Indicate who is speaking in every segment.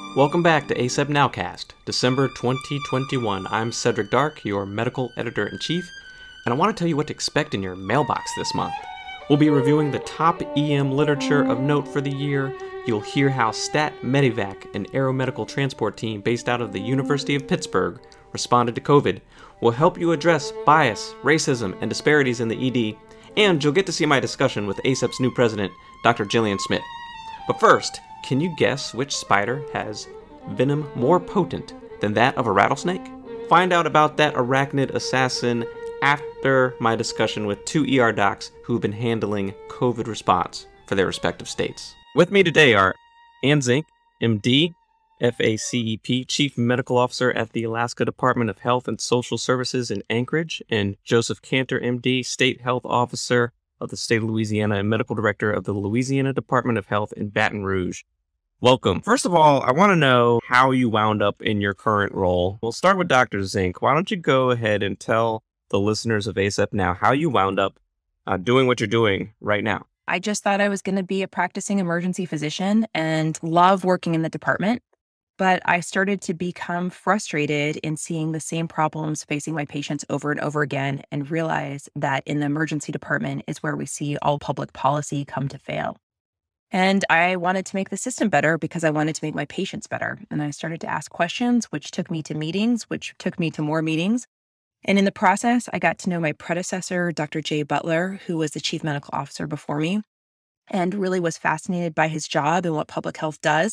Speaker 1: Welcome back to ASAP Nowcast, December 2021. I'm Cedric Dark, your medical editor-in-chief, and I want to tell you what to expect in your mailbox this month. We'll be reviewing the top EM literature of note for the year. You'll hear how Stat Medivac, an aeromedical transport team based out of the University of Pittsburgh, responded to COVID. We'll help you address bias, racism, and disparities in the ED, and you'll get to see my discussion with ASAP's new president, Dr. Gillian Smith. But first, can you guess which spider has venom more potent than that of a rattlesnake? Find out about that arachnid assassin after my discussion with two ER docs who've been handling COVID response for their respective states. With me today are Ann Zink, MD, FACEP, Chief Medical Officer at the Alaska Department of Health and Social Services in Anchorage, and Joseph Cantor, MD, State Health Officer of the state of Louisiana and Medical Director of the Louisiana Department of Health in Baton Rouge. Welcome. First of all, I want to know how you wound up in your current role. We'll start with Dr. Zink. Why don't you go ahead and tell the listeners of ASAP Now how you wound up doing what you're doing right now?
Speaker 2: I just thought I was going to be a practicing emergency physician and love working in the department. But I started to become frustrated in seeing the same problems facing my patients over and over again and realize that in the emergency department is where we see all public policy come to fail. And I wanted to make the system better because I wanted to make my patients better. And I started to ask questions, which took me to meetings, which took me to more meetings. And in the process, I got to know my predecessor, Dr. Jay Butler, who was the chief medical officer before me, and really was fascinated by his job and what public health does.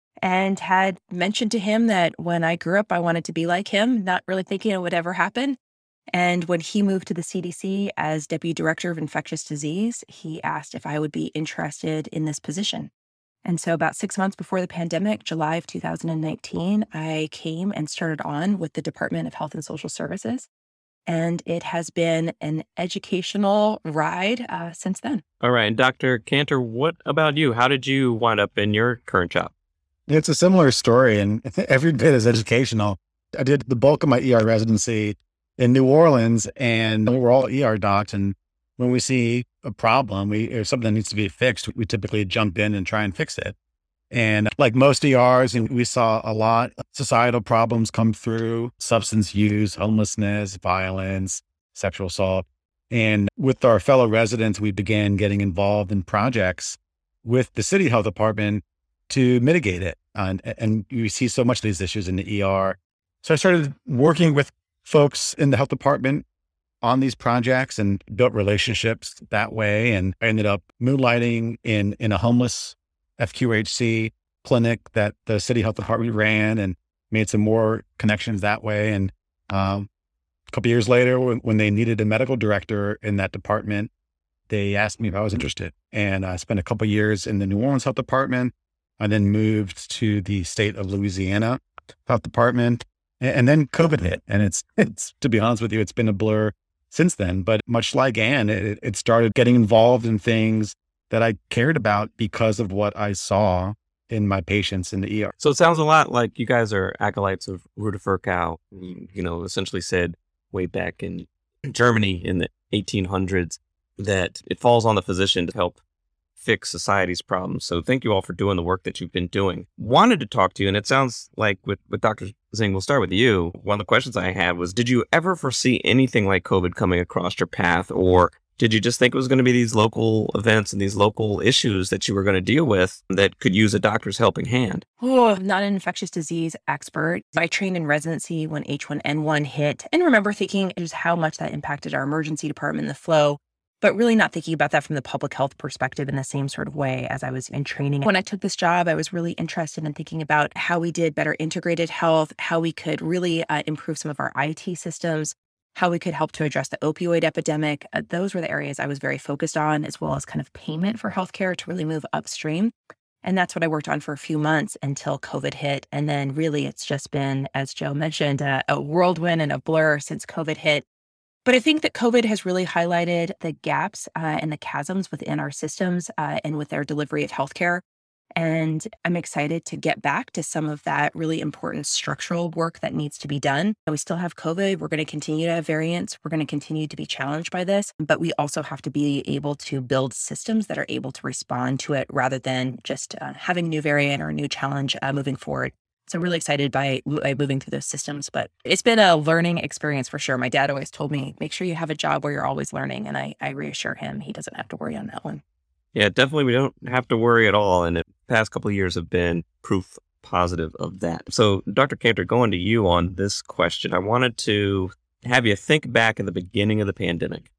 Speaker 2: And had mentioned to him that when I grew up, I wanted to be like him, not really thinking it would ever happen. And when he moved to the CDC as Deputy Director of Infectious Disease, he asked if I would be interested in this position. And so about 6 months before the pandemic, July of 2019, I came and started on with the Department of Health and Social Services. And it has been an educational ride since then.
Speaker 1: All right. And Dr. Cantor, what about you? How did you wind up in your current job?
Speaker 3: It's a similar story, and every bit is educational. I did the bulk of my ER residency in New Orleans, and we were all ER docs. And when we see a problem, or something that needs to be fixed, we typically jump in and try and fix it. And like most ERs, we saw a lot of societal problems come through: substance use, homelessness, violence, sexual assault. And with our fellow residents, we began getting involved in projects with the city health department to mitigate it. And you see so much of these issues in the ER. So I started working with folks in the health department on these projects and built relationships that way. And I ended up moonlighting in a homeless FQHC clinic that the city health department ran, and made some more connections that way. And a couple of years later, when they needed a medical director in that department, they asked me if I was interested. And I spent a couple of years in the New Orleans Health Department. I then moved to the state of Louisiana Health Department, and then COVID hit. And it's to be honest with you, it's been a blur since then. But much like Ann, it started getting involved in things that I cared about because of what I saw in my patients in the ER.
Speaker 1: So it sounds a lot like you guys are acolytes of Rudolf Virchow, essentially said way back in Germany in the 1800s that it falls on the physician to help fix society's problems. So thank you all for doing the work that you've been doing. Wanted to talk to you, and it sounds like with Dr. Zink, we'll start with you. One of the questions I had was, did you ever foresee anything like COVID coming across your path, or did you just think it was going to be these local events and these local issues that you were going to deal with that could use a doctor's helping hand?
Speaker 2: Oh, I'm not an infectious disease expert. I trained in residency when H1N1 hit, and remember thinking just how much that impacted our emergency department and the flow, but really not thinking about that from the public health perspective in the same sort of way as I was in training. When I took this job, I was really interested in thinking about how we did better integrated health, how we could really improve some of our IT systems, how we could help to address the opioid epidemic. Those were the areas I was very focused on, as well as kind of payment for healthcare to really move upstream. And that's what I worked on for a few months until COVID hit. And then really it's just been, as Joe mentioned, a whirlwind and a blur since COVID hit. But I think that COVID has really highlighted the gaps and the chasms within our systems and with their delivery of healthcare. And I'm excited to get back to some of that really important structural work that needs to be done. We still have COVID. We're going to continue to have variants. We're going to continue to be challenged by this, but we also have to be able to build systems that are able to respond to it rather than just having a new variant or a new challenge moving forward. So really excited by moving through those systems, but it's been a learning experience for sure. My dad always told me, make sure you have a job where you're always learning. And I reassure him he doesn't have to worry on that one.
Speaker 1: Yeah, definitely. We don't have to worry at all. And the past couple of years have been proof positive of that. So, Dr. Cantor, going to you on this question, I wanted to have you think back at the beginning of the pandemic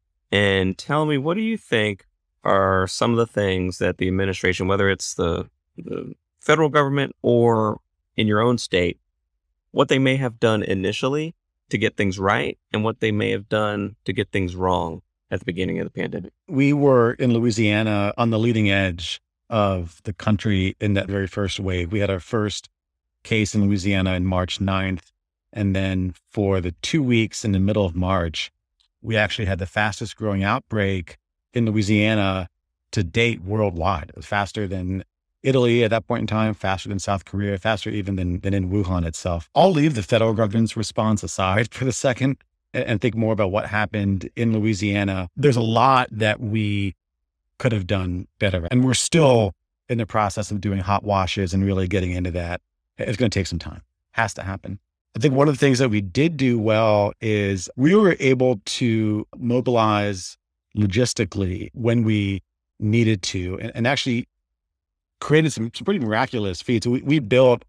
Speaker 1: and tell me, what do you think are some of the things that the administration, whether it's the federal government or in your own state, what they may have done initially to get things right and what they may have done to get things wrong at the beginning of the pandemic?
Speaker 3: We were in Louisiana on the leading edge of the country in that very first wave. We had our first case in Louisiana in March 9th. And then for the 2 weeks in the middle of March, we actually had the fastest growing outbreak in Louisiana to date worldwide. It was faster than Italy at that point in time, faster than South Korea, faster even than in Wuhan itself. I'll leave the federal government's response aside for the second and think more about what happened in Louisiana. There's a lot that we could have done better. And we're still in the process of doing hot washes and really getting into that. It's going to take some time. Has to happen. I think one of the things that we did do well is we were able to mobilize logistically when we needed to, and actually created some pretty miraculous feats. We built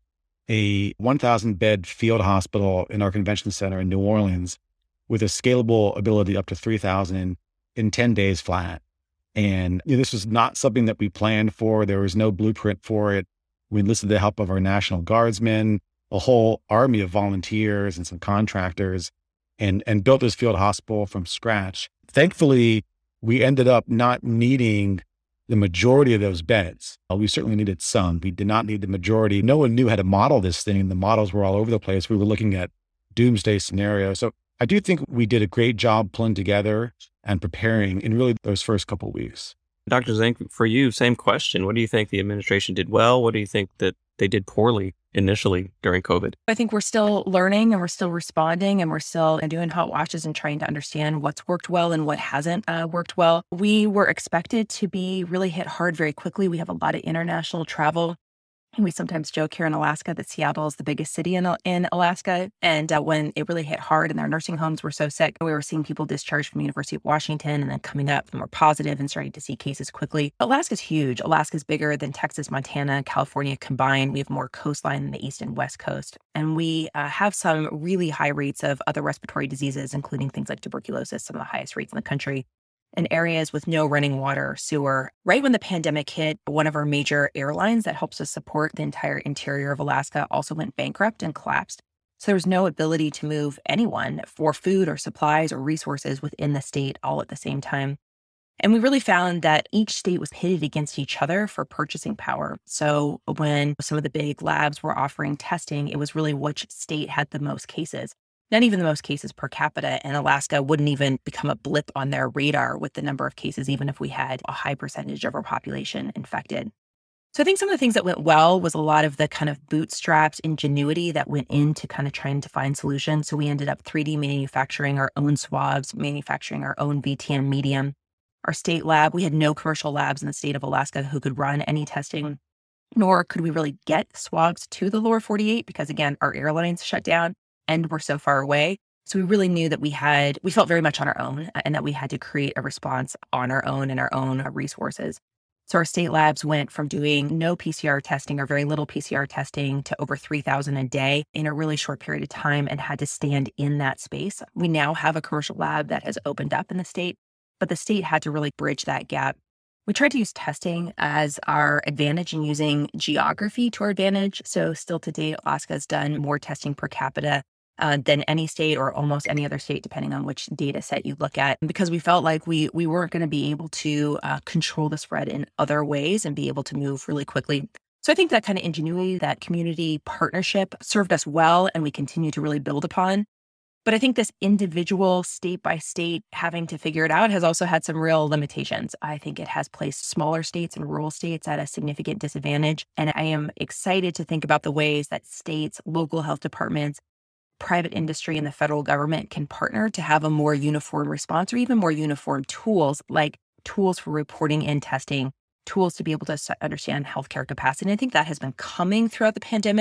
Speaker 3: a 1,000 bed field hospital in our convention center in New Orleans with a scalable ability up to 3,000 in 10 days flat. And this was not something that we planned for. There was no blueprint for it. We enlisted the help of our National Guardsmen, a whole army of volunteers and some contractors, and built this field hospital from scratch. Thankfully, we ended up not needing the majority of those beds. We certainly needed some. We did not need the majority. No one knew how to model this thing. The models were all over the place. We were looking at doomsday scenarios. So I do think we did a great job pulling together and preparing in really those first couple of weeks.
Speaker 1: Dr. Zink, for you, same question. What do you think the administration did well? What do you think that they did poorly initially during COVID?
Speaker 2: I think we're still learning and we're still responding and we're still doing hot washes and trying to understand what's worked well and what hasn't worked well. We were expected to be really hit hard very quickly. We have a lot of international travel. And we sometimes joke here in Alaska that Seattle is the biggest city in Alaska. And when it really hit hard and our nursing homes were so sick, we were seeing people discharged from the University of Washington and then coming up and more positive and starting to see cases quickly. Alaska's huge. Alaska's bigger than Texas, Montana, California combined. We have more coastline than the East and West Coast. And we have some really high rates of other respiratory diseases, including things like tuberculosis, some of the highest rates in the country. In areas with no running water or sewer. Right when the pandemic hit, one of our major airlines that helps us support the entire interior of Alaska also went bankrupt and collapsed. So there was no ability to move anyone for food or supplies or resources within the state all at the same time. And we really found that each state was pitted against each other for purchasing power. So when some of the big labs were offering testing, it was really which state had the most cases. Not even the most cases per capita, and Alaska wouldn't even become a blip on their radar with the number of cases, even if we had a high percentage of our population infected. So I think some of the things that went well was a lot of the kind of bootstrapped ingenuity that went into kind of trying to find solutions. So we ended up 3D manufacturing our own swabs, manufacturing our own VTM medium. Our state lab, we had no commercial labs in the state of Alaska who could run any testing, nor could we really get swabs to the lower 48 because, again, our airlines shut down and we're so far away. So we really knew that we felt very much on our own and that we had to create a response on our own and our own resources. So our state labs went from doing no PCR testing or very little PCR testing to over 3,000 a day in a really short period of time and had to stand in that space. We now have a commercial lab that has opened up in the state, but the state had to really bridge that gap. We tried to use testing as our advantage and using geography to our advantage. So still to date, Alaska has done more testing per capita than any state or almost any other state, depending on which data set you look at, because we felt like we weren't going to be able to control the spread in other ways and be able to move really quickly. So I think that kind of ingenuity, that community partnership served us well, and we continue to really build upon. But I think this individual state by state having to figure it out has also had some real limitations. I think it has placed smaller states and rural states at a significant disadvantage. And I am excited to think about the ways that states, local health departments, private industry, and the federal government can partner to have a more uniform response or even more uniform tools, like tools for reporting and testing, tools to be able to understand healthcare capacity. And I think that has been coming throughout the pandemic,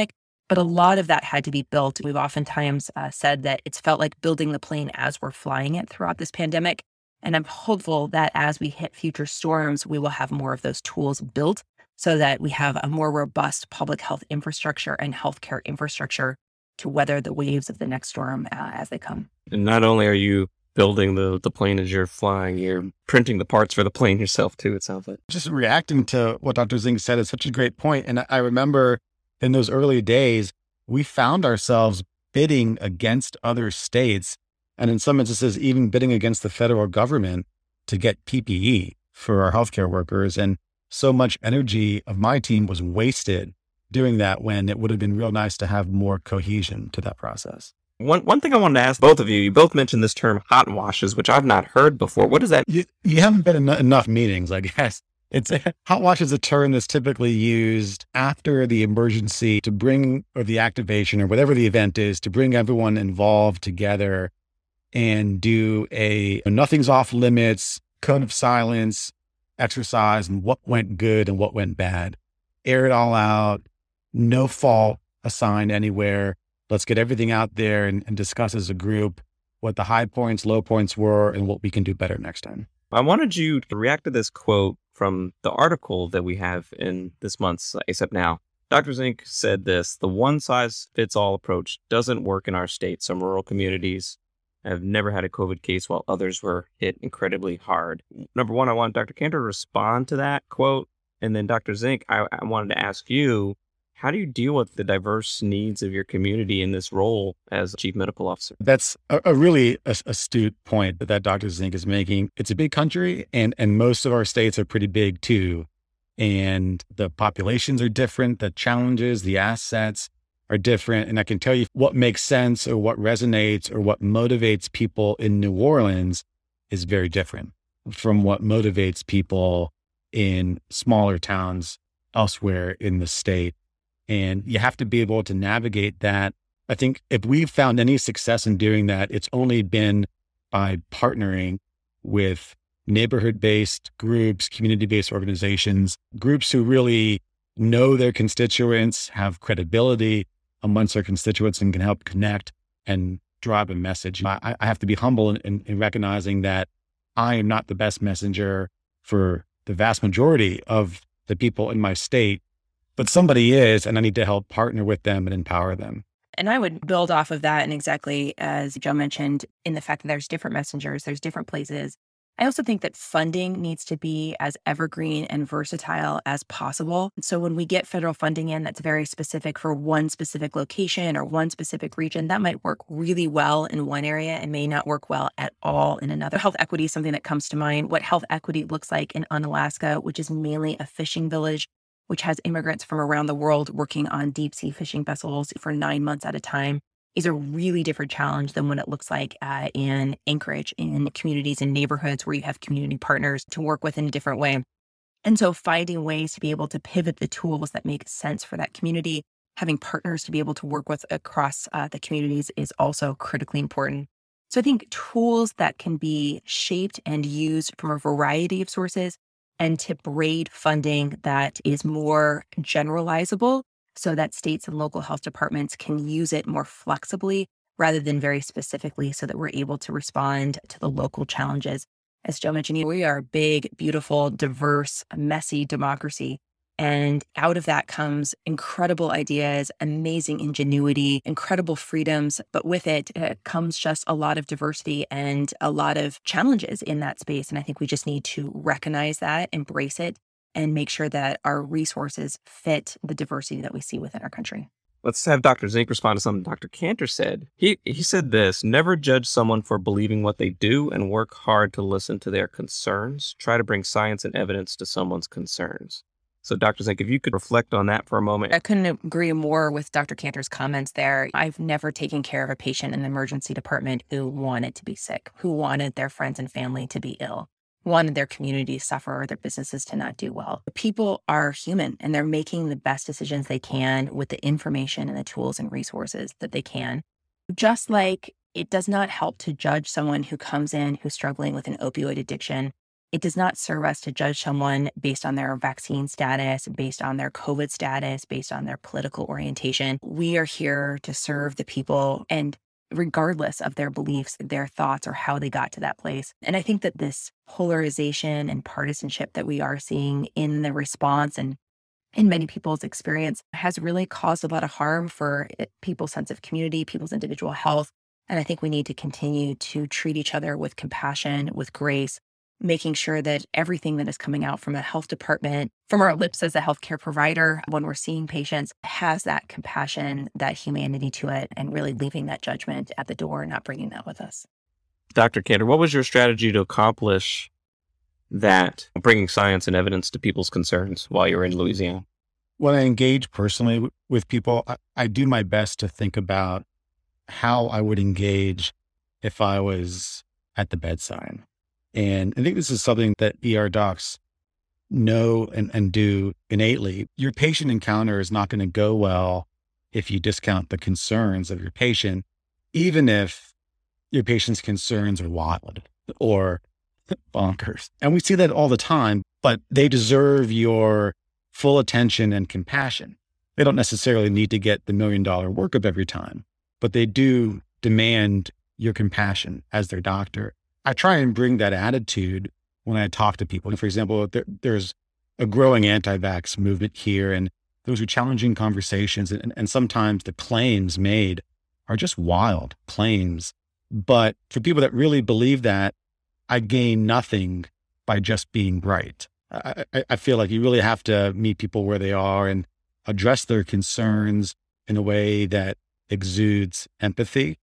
Speaker 2: But a lot of that had to be built. We've oftentimes said that it's felt like building the plane as we're flying it throughout this pandemic. And I'm hopeful that as we hit future storms, we will have more of those tools built so that we have a more robust public health infrastructure and healthcare infrastructure to weather the waves of the next storm as they come.
Speaker 1: And not only are you building the plane as you're flying, you're printing the parts for the plane yourself too, it sounds like.
Speaker 3: Just reacting to what Dr. Zink said is such a great point. And I remember in those early days, we found ourselves bidding against other states, and in some instances, even bidding against the federal government to get PPE for our healthcare workers. And so much energy of my team was wasted doing that when it would have been real nice to have more cohesion to that process.
Speaker 1: One thing I wanted to ask both of you both mentioned this term hot washes, which I've not heard before. What is that?
Speaker 3: You haven't been in enough meetings, I guess. Hot wash is a term that's typically used after the emergency to bring, or the activation or whatever the event is, to bring everyone involved together and do a nothing's off limits, code of silence exercise and what went good and what went bad. Air it all out, no fault assigned anywhere. Let's get everything out there and discuss as a group what the high points, low points were, and what we can do better next time.
Speaker 1: I wanted you to react to this quote from the article that we have in this month's ACEP Now. Dr. Zink said this: the one-size-fits-all approach doesn't work in our state. Some rural communities have never had a COVID case while others were hit incredibly hard. Number one, I want Dr. Kanter to respond to that quote. And then Dr. Zink, I wanted to ask you, how do you deal with the diverse needs of your community in this role as Chief Medical Officer?
Speaker 3: That's a really astute point that Dr. Zink is making. It's a big country, and most of our states are pretty big too. And the populations are different, the challenges, the assets are different. And I can tell you what makes sense or what resonates or what motivates people in New Orleans is very different from what motivates people in smaller towns elsewhere in the state. And you have to be able to navigate that. I think if we've found any success in doing that, it's only been by partnering with neighborhood-based groups, community-based organizations, groups who really know their constituents, have credibility amongst their constituents, and can help connect and drive a message. I have to be humble in recognizing that I am not the best messenger for the vast majority of the people in my state, but somebody is, and I need to help partner with them and empower them.
Speaker 2: And I would build off of that, and exactly as Joe mentioned, in the fact that there's different messengers, there's different places. I also think that funding needs to be as evergreen and versatile as possible. So when we get federal funding in that's very specific for one specific location or one specific region, that might work really well in one area and may not work well at all in another. Health equity is something that comes to mind. What health equity looks like in Unalaska, which is mainly a fishing village, which has immigrants from around the world working on deep sea fishing vessels for 9 months at a time, is a really different challenge than what it looks like in Anchorage, in communities and neighborhoods where you have community partners to work with in a different way. And so finding ways to be able to pivot the tools that make sense for that community, having partners to be able to work with across the communities is also critically important. So I think tools that can be shaped and used from a variety of sources, and to braid funding that is more generalizable so that states and local health departments can use it more flexibly rather than very specifically, so that we're able to respond to the local challenges. As Joe mentioned, we are a big, beautiful, diverse, messy democracy. And out of that comes incredible ideas, amazing ingenuity, incredible freedoms. But with it comes just a lot of diversity and a lot of challenges in that space. And I think we just need to recognize that, embrace it, and make sure that our resources fit the diversity that we see within our country.
Speaker 1: Let's have Dr. Zink respond to something Dr. Kanter said. He said this: never judge someone for believing what they do, and work hard to listen to their concerns. Try to bring science and evidence to someone's concerns. So Dr. Zink, if you could reflect on that for a moment.
Speaker 2: I couldn't agree more with Dr. Kanter's comments there. I've never taken care of a patient in the emergency department who wanted to be sick, who wanted their friends and family to be ill, wanted their community to suffer or their businesses to not do well. People are human, and they're making the best decisions they can with the information and the tools and resources that they can. Just like it does not help to judge someone who comes in who's struggling with an opioid addiction It does not serve us to judge someone based on their vaccine status, based on their COVID status, based on their political orientation. We are here to serve the people, and regardless of their beliefs, their thoughts, or how they got to that place. And I think that this polarization and partisanship that we are seeing in the response and in many people's experience has really caused a lot of harm for people's sense of community, people's individual health. And I think we need to continue to treat each other with compassion, with grace, making sure that everything that is coming out from a health department, from our lips as a healthcare provider, when we're seeing patients, has that compassion, that humanity to it, and really leaving that judgment at the door and not bringing that with us.
Speaker 1: Dr. Cantor, what was your strategy to accomplish that, bringing science and evidence to people's concerns while you were in Louisiana?
Speaker 3: When I engage personally with people, I do my best to think about how I would engage if I was at the bedside. And I think this is something that ER docs know and do innately. Your patient encounter is not going to go well if you discount the concerns of your patient, even if your patient's concerns are wild or bonkers. And we see that all the time, but they deserve your full attention and compassion. They don't necessarily need to get the $1 million workup every time, but they do demand your compassion as their doctor. I try and bring that attitude when I talk to people. For example, there's a growing anti-vax movement here, and those are challenging conversations. And sometimes the claims made are just wild claims. But for people that really believe that, I gain nothing by just being right. I feel like you really have to meet people where they are and address their concerns in a way that exudes empathy,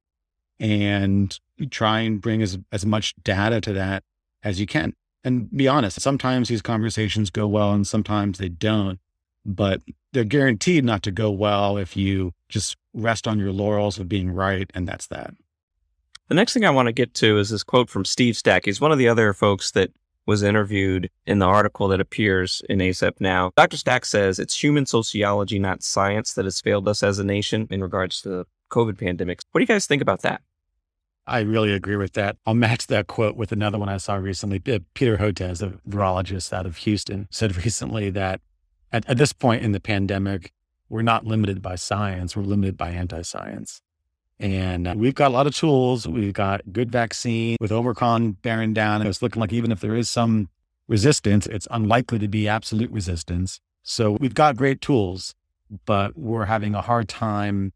Speaker 3: and you try and bring as much data to that as you can. And be honest, sometimes these conversations go well and sometimes they don't, but they're guaranteed not to go well if you just rest on your laurels of being right, and that's that.
Speaker 1: The next thing I want to get to is this quote from Steve Stack. He's one of the other folks that was interviewed in the article that appears in ACEP Now. Dr. Stack says it's human sociology, not science, that has failed us as a nation in regards to the COVID pandemic. What do you guys think about that?
Speaker 3: I really agree with that. I'll match that quote with another one I saw recently. Peter Hotez, a virologist out of Houston, said recently that at this point in the pandemic, we're not limited by science, we're limited by anti-science. And we've got a lot of tools. We've got good vaccine with Omicron bearing down. It's looking like even if there is some resistance, it's unlikely to be absolute resistance. So we've got great tools, but we're having a hard time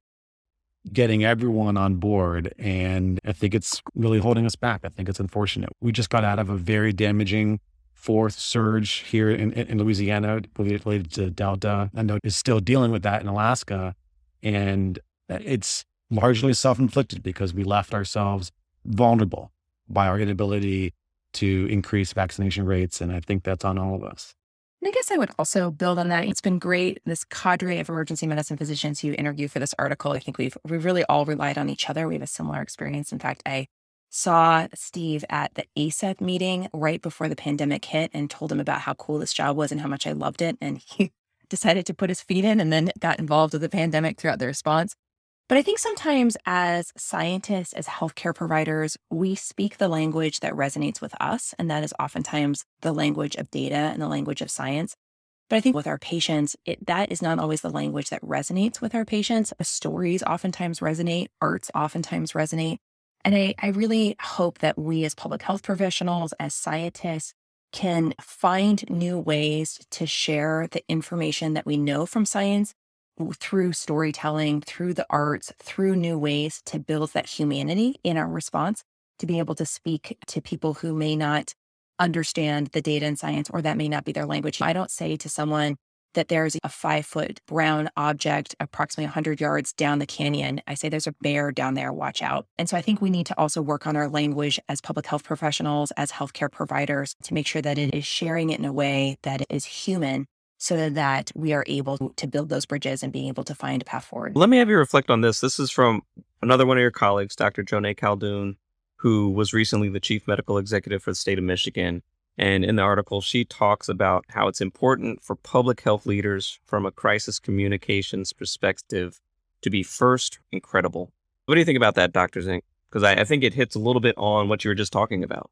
Speaker 3: getting everyone on board. And I think it's really holding us back. I think it's unfortunate. We just got out of a very damaging fourth surge here in Louisiana related to Delta. I know is still dealing with that in Alaska. And it's largely self-inflicted because we left ourselves vulnerable by our inability to increase vaccination rates. And I think that's on all of us.
Speaker 2: And I guess I would also build on that. It's been great, this cadre of emergency medicine physicians who interview for this article. I think we've really all relied on each other. We have a similar experience. In fact, I saw Steve at the ACEP meeting right before the pandemic hit and told him about how cool this job was and how much I loved it. And he decided to put his feet in and then got involved with the pandemic throughout the response. But I think sometimes as scientists, as healthcare providers, we speak the language that resonates with us. And that is oftentimes the language of data and the language of science. But I think with our patients, that is not always the language that resonates with our patients. Stories oftentimes resonate, arts oftentimes resonate. And I really hope that we as public health professionals, as scientists, can find new ways to share the information that we know from science through storytelling, through the arts, through new ways to build that humanity in our response, to be able to speak to people who may not understand the data and science, or that may not be their language. I don't say to someone that there's a 5-foot brown object approximately 100 yards down the canyon. I say there's a bear down there, watch out. And so I think we need to also work on our language as public health professionals, as healthcare providers, to make sure that it is sharing it in a way that is human, so that we are able to build those bridges and being able to find a path forward.
Speaker 1: Let me have you reflect on this. This is from another one of your colleagues, Dr. Jonae Khaldun, who was recently the chief medical executive for the state of Michigan. And in the article, she talks about how it's important for public health leaders from a crisis communications perspective to be first and credible. What do you think about that, Dr. Zink? Because I think it hits a little bit on what you were just talking about.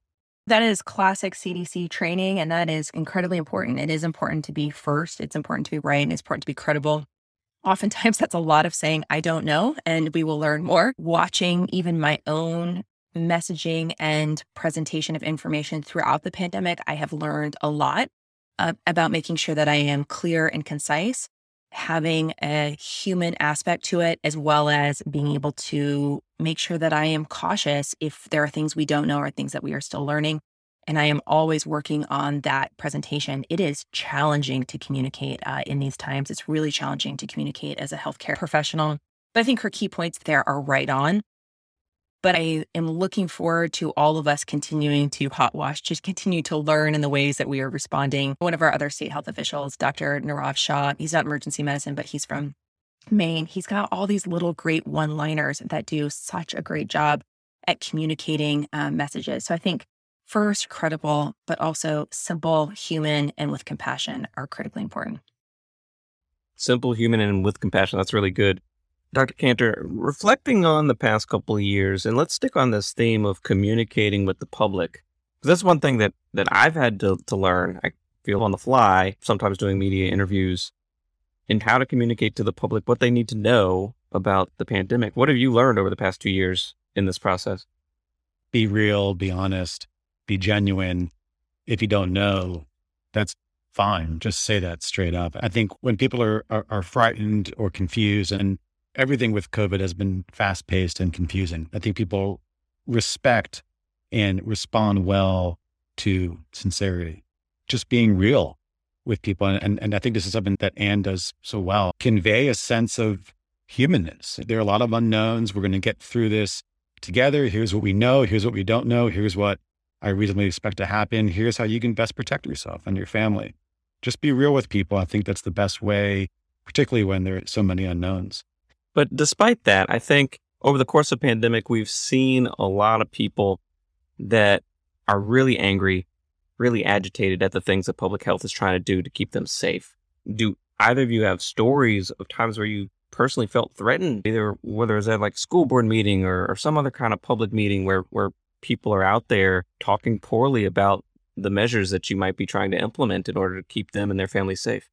Speaker 2: That is classic CDC training, and that is incredibly important. It is important to be first. It's important to be right, and it's important to be credible. Oftentimes, that's a lot of saying, I don't know, and we will learn more. Watching even my own messaging and presentation of information throughout the pandemic, I have learned a lot about making sure that I am clear and concise, having a human aspect to it, as well as being able to make sure that I am cautious if there are things we don't know or things that we are still learning. And I am always working on that presentation. It is challenging to communicate in these times. It's really challenging to communicate as a healthcare professional. But I think her key points there are right on. But I am looking forward to all of us continuing to hot wash, just continue to learn in the ways that we are responding. One of our other state health officials, Dr. Nirav Shah, he's not emergency medicine, but he's from Maine. He's got all these little great one-liners that do such a great job at communicating messages. So I think first, credible, but also simple, human, and with compassion are critically important.
Speaker 1: Simple, human, and with compassion. That's really good. Dr. Kanter, reflecting on the past couple of years, and let's stick on this theme of communicating with the public. Because that's one thing that I've had to learn. I feel on the fly, sometimes doing media interviews, in how to communicate to the public what they need to know about the pandemic. What have you learned over the past 2 years in this process?
Speaker 3: Be real, be honest, be genuine. If you don't know, that's fine. Just say that straight up. I think when people are frightened or confused, and everything with COVID has been fast paced and confusing, I think people respect and respond well to sincerity, just being real with people. And I think this is something that Anne does so well, convey a sense of humanness. There are a lot of unknowns. We're going to get through this together. Here's what we know. Here's what we don't know. Here's what I reasonably expect to happen. Here's how you can best protect yourself and your family. Just be real with people. I think that's the best way, particularly when there are so many unknowns.
Speaker 1: But despite that, I think over the course of the pandemic, we've seen a lot of people that are really angry, really agitated at the things that public health is trying to do to keep them safe. Do either of you have stories of times where you personally felt threatened, either whether it's at like school board meeting or some other kind of public meeting where people are out there talking poorly about the measures that you might be trying to implement in order to keep them and their families safe?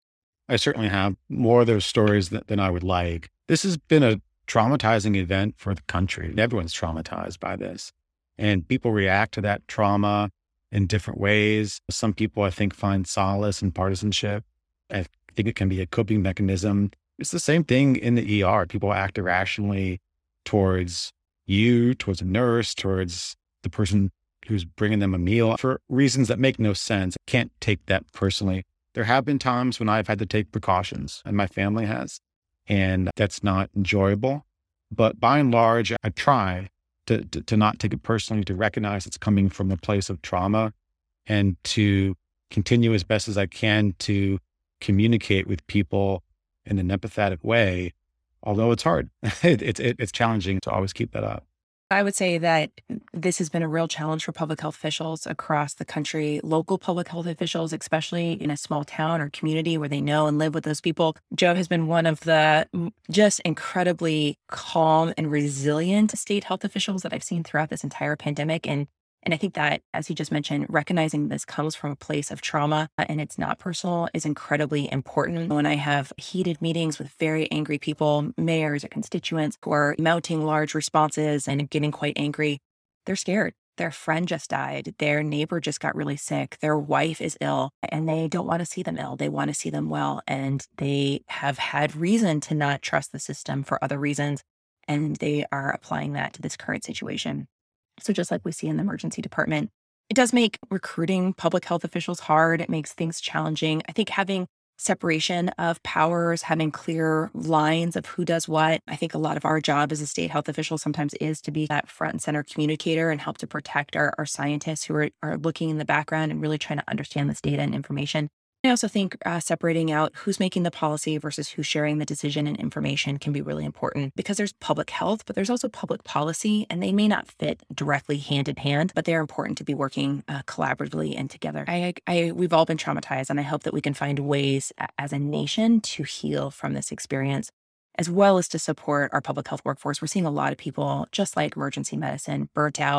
Speaker 3: I certainly have more of those stories than I would like. This has been a traumatizing event for the country. Everyone's traumatized by this. And people react to that trauma in different ways. Some people, I think, find solace in partisanship. I think it can be a coping mechanism. It's the same thing in the ER. People act irrationally towards you, towards a nurse, towards the person who's bringing them a meal for reasons that make no sense. I can't take that personally. There have been times when I've had to take precautions, and my family has, and that's not enjoyable. But by and large, I try to not take it personally, to recognize it's coming from a place of trauma, and to continue as best as I can to communicate with people in an empathetic way, although it's hard. It's challenging to always keep that up.
Speaker 2: I would say that this has been a real challenge for public health officials across the country, local public health officials, especially in a small town or community where they know and live with those people. Joe has been one of the just incredibly calm and resilient state health officials that I've seen throughout this entire pandemic. And I think that, as he just mentioned, recognizing this comes from a place of trauma and it's not personal is incredibly important. When I have heated meetings with very angry people, mayors or constituents who are mounting large responses and getting quite angry, they're scared. Their friend just died. Their neighbor just got really sick. Their wife is ill and they don't want to see them ill. They want to see them well. And they have had reason to not trust the system for other reasons. And they are applying that to this current situation. So just like we see in the emergency department, it does make recruiting public health officials hard. It makes things challenging. I think having separation of powers, having clear lines of who does what. I think a lot of our job as a state health official sometimes is to be that front and center communicator and help to protect our scientists who are looking in the background and really trying to understand this data and information. I also think separating out who's making the policy versus who's sharing the decision and information can be really important because there's public health, but there's also public policy, and they may not fit directly hand in hand, but they're important to be working collaboratively and together. We've all been traumatized, and I hope that we can find ways as a nation to heal from this experience, as well as to support our public health workforce. We're seeing a lot of people, just like emergency medicine, burnt out,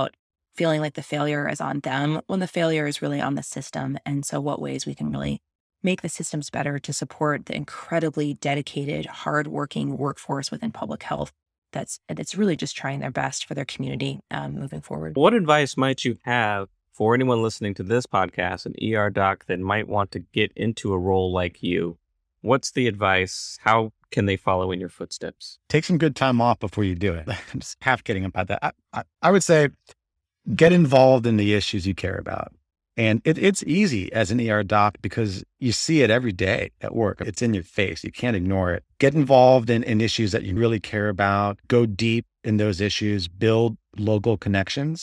Speaker 2: feeling like the failure is on them when the failure is really on the system. And so what ways we can really make the systems better to support the incredibly dedicated, hardworking workforce within public health that's really just trying their best for their community moving forward.
Speaker 1: What advice might you have for anyone listening to this podcast, an ER doc that might want to get into a role like you? What's the advice? How can they follow in your footsteps?
Speaker 3: Take some good time off before you do it. I'm just half kidding about that. I would say get involved in the issues you care about. And it's easy as an ER doc because you see it every day at work. It's in your face. You can't ignore it. Get involved in issues that you really care about. Go deep in those issues. Build local connections.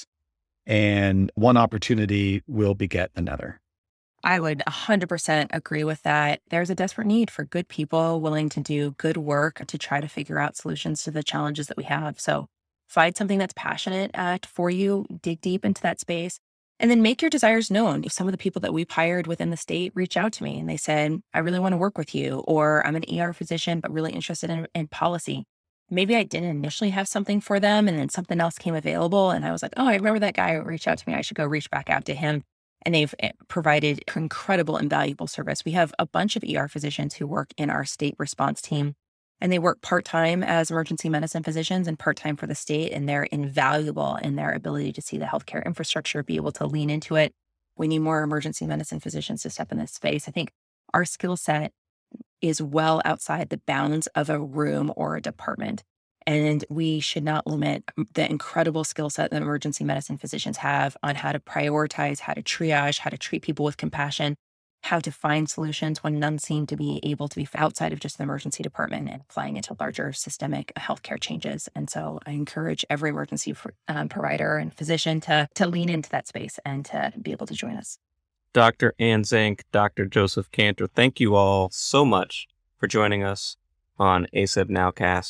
Speaker 3: And one opportunity will beget another.
Speaker 2: I would 100% agree with that. There's a desperate need for good people willing to do good work to try to figure out solutions to the challenges that we have. So find something that's passionate for you, dig deep into that space, and then make your desires known. Some of the people that we've hired within the state reached out to me and they said, I really want to work with you, or I'm an ER physician, but really interested in policy. Maybe I didn't initially have something for them and then something else came available. And I was like, oh, I remember that guy who reached out to me. I should go reach back out to him. And they've provided incredible and valuable service. We have a bunch of ER physicians who work in our state response team, and they work part-time as emergency medicine physicians and part-time for the state. And they're invaluable in their ability to see the healthcare infrastructure, be able to lean into it. We need more emergency medicine physicians to step in this space. I think our skill set is well outside the bounds of a room or a department. And we should not limit the incredible skill set that emergency medicine physicians have on how to prioritize, how to triage, how to treat people with compassion, how to find solutions when none seem to be able to be outside of just the emergency department and applying it to larger systemic healthcare changes. And so I encourage every emergency provider and physician to lean into that space and to be able to join us.
Speaker 1: Dr. Ann Zink, Dr. Joseph Kanter, thank you all so much for joining us on ACEP Nowcast.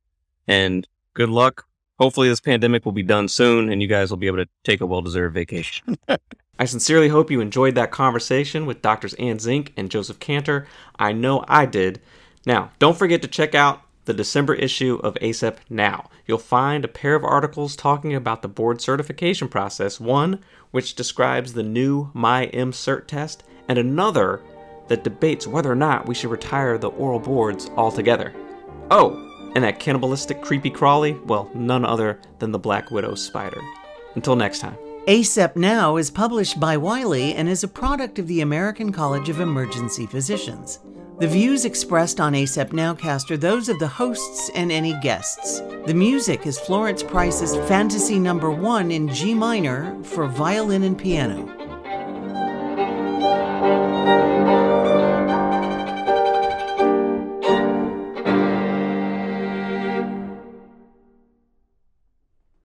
Speaker 1: And good luck. Hopefully this pandemic will be done soon and you guys will be able to take a well-deserved vacation. I sincerely hope you enjoyed that conversation with Drs. Ann Zink and Joseph Kanter. I know I did. Now, don't forget to check out the December issue of ACEP Now. You'll find a pair of articles talking about the board certification process, one which describes the new MyMCert test, and another that debates whether or not we should retire the oral boards altogether. Oh, and that cannibalistic creepy crawly, well, none other than the Black Widow spider. Until next time.
Speaker 4: ACEP Now is published by Wiley and is a product of the American College of Emergency Physicians. The views expressed on ACEP Nowcast are those of the hosts and any guests. The music is Florence Price's Fantasy No. 1 in G minor for violin and piano.